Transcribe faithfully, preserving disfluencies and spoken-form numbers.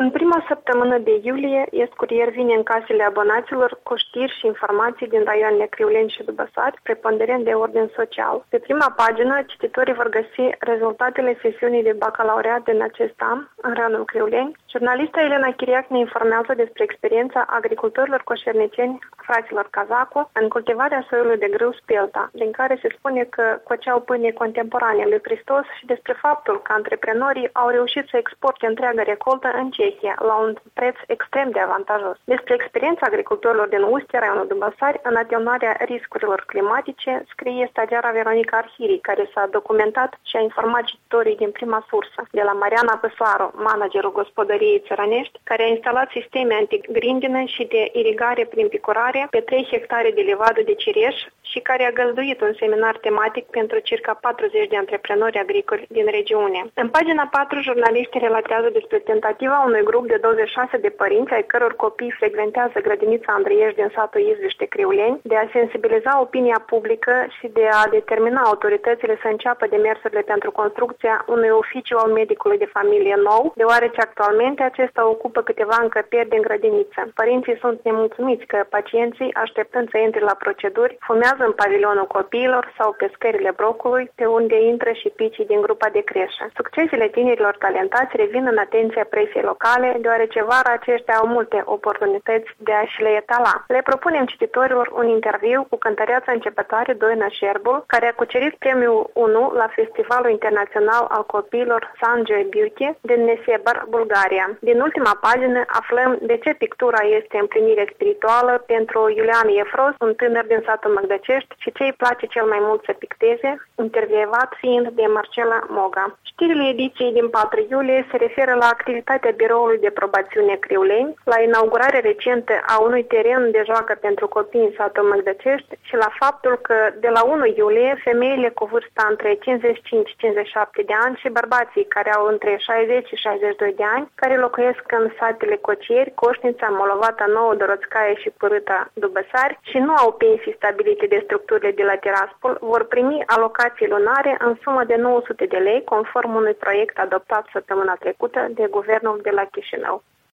În prima săptămână de iulie, Escurier vine în casele abonaților cu știri și informații din raioanele Criuleni și Dubăsari, preponderent de ordin social. Pe prima pagină, cititorii vor găsi rezultatele sesiunii de bacalaureat din acest an, în raionul Criuleni. Jurnalista Elena Chiriac ne informează despre experiența agricultorilor coșerniceni, fraților Cazacu, în cultivarea soiului de grâu spelta, din care se spune că coceau pâine contemporane lui Hristos și despre faptul că antreprenorii au reușit să exporte întreaga recoltă în Cehia, la un preț extrem de avantajos. Despre experiența agricultorilor din Ustia, raionul Dubăsari, în atenuarea riscurilor climatice, scrie stagiara Veronica Arhiri, care s-a documentat și a informat cititorii din prima sursă, de la Mariana Păsoaru, managerul gospodăriei țărănești, care a instalat sisteme antigrindină și de irigare prin picurare pe trei hectare de livadă de cireș și care a găzduit un seminar tematic pentru circa patruzeci de antreprenori agricoli din regiune. În pagina patru, jurnaliștii relatează despre tentativa unui grup de douăzeci și șase de părinți, ai căror copii frecventează grădinița Andriești din satul Izviște Criuleni, de a sensibiliza opinia publică și de a determina autoritățile să înceapă demersurile pentru construcția unui oficiu al medicului de familie nou, deoarece actualmente acesta ocupă câteva încăperi din grădiniță. Părinții sunt nemulțumiți că pacienții, așteptând să intre la proceduri, fumează în pavilionul copiilor sau pe scările blocului, pe unde intră și picii din grupa de creșă. Succesele tinerilor talentați revin în atenția presiei locale, deoarece vara aceștia au multe oportunități de a-și le etala. Le propunem cititorilor un interviu cu cântăreața începătoare Doina Șerbul, care a cucerit premiul unu la Festivalul Internațional al Copiilor Sanjoy Beauty din Nesebar, Bulgaria. Din ultima pagină aflăm de ce pictura este împlinire spirituală pentru Iulian Iefros, un tânăr din satul Măgdăcești, și ce îi place cel mai mult să picteze, intervievat fiind de Marcela Moga. Știrile ediției din patru iulie se referă la activitatea Biroului de Probațiune Criuleni, la inaugurarea recentă a unui teren de joacă pentru copii în satul Măgdăcești și la faptul că de la unu iulie femeile cu vârsta între cincizeci și cinci - cincizeci și șapte de ani și bărbații care au între șaizeci și șaizeci și doi de ani, care locuiesc în satele Cocieri, Coșnița, Molovata Nouă, Doroțcaie și Pârâta Dubăsari și nu au pensii stabilite de structurile de la Tiraspol, vor primi alocații lunare în sumă de nouă sute de lei, conform unui proiect adoptat săptămâna trecută de guvernul de la Chișinău.